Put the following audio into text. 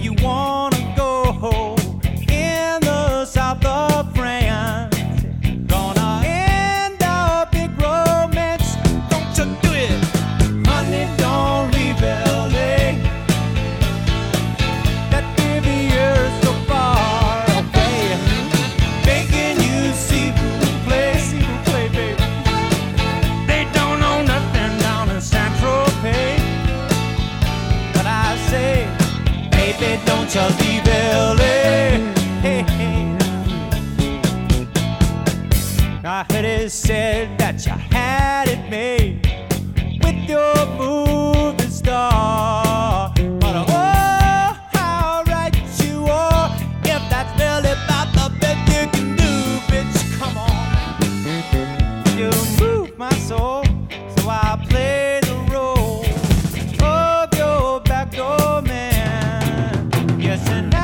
you wanna go in the south of France. Gonna end up big romance. Don't you do it, honey, don't leave LA. That Riviere's so far away. Making you see who play, baby. They don't know nothing down in San Tropez. But I say, baby, don't you leave LA. Hey, hey. I heard it said that you had it made with your movie star. But oh, how right you are. If that's really about the best you can do, bitch, come on. You move my soul, so I play the role of your backdoor man. Yes, and